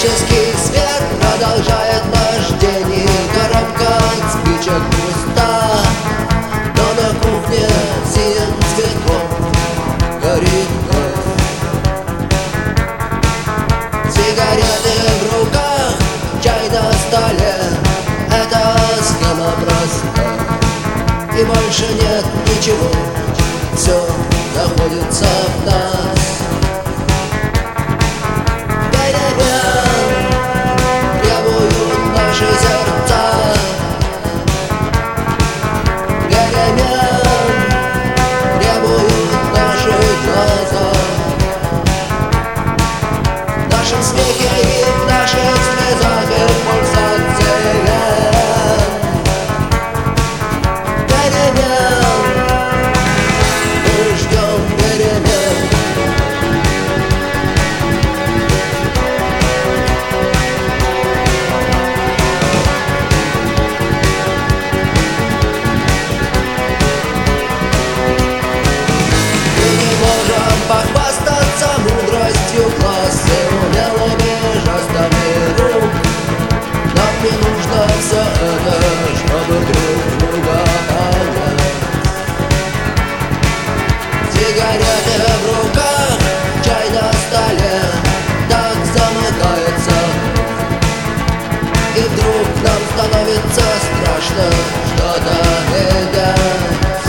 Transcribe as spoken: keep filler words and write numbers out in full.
Электрический свет продолжает наш день, и коробка от спичек пуста, но на кухне синим цветком горит газ. Сигареты в руках, чай на столе — это схема проста, и больше нет ничего, все находится в нас. Наши сердца перемен требуют наши глаза. В нашем смехе и в наших слезах и в пульсации перемен. Мы ждем перемен. Похвастаться мудростью класса, умелыми жестами рук. Нам не нужно все это, чтобы друг друга понять. Сигареты в руках, чай на столе, так замыкается. И вдруг нам становится страшно что-то менять.